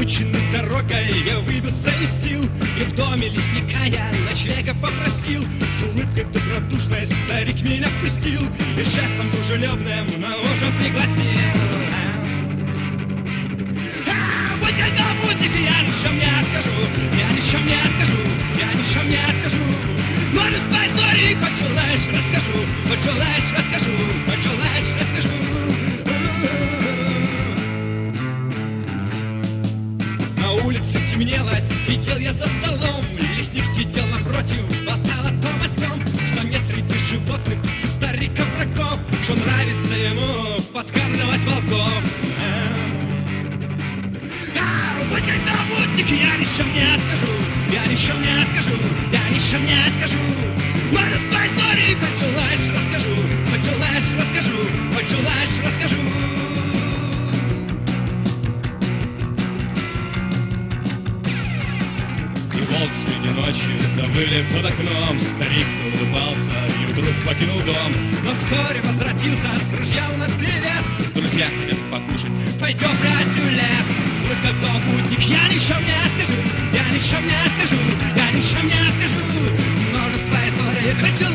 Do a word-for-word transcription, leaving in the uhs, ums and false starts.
Измученный дорогой я выбился из сил, и в доме лесника я ночлега попросил. С улыбкой добродушной старик меня впустил и жестом дружелюбным на ужин пригласил. А, будь когда будь, я ни в чем не откажу, я ни в чем не откажу, я ни в чем не откажу. Можешь по истории, хоть желаешь, расскажу, хоть желаешь, расскажу, хоть желаешь, расскажу. На улице темнело, сидел я за столом, лесник сидел напротив, болтал о том о сём, что нет среди животных у старика врагов, что нравится ему подкармливать волков. А, будь когда будь, я ни в чем не откажу, я ни в чем не откажу, я ни в чем не откажу. Можешь по истории, хоть желаешь, расскажу, хоть желаешь, расскажу, хоть желаешь, расскажу. И волк среди ночи завыли под окном, старик заулыбался и вдруг покинул дом. Но вскоре возвратился с ружьем наперевес. Друзья хотят покушать, пойдем, братья, в лес. Будь как дом путник, я ни в чем не откажу, я ни в чем не откажу, я ни в чем не откажу. Множество историй хочу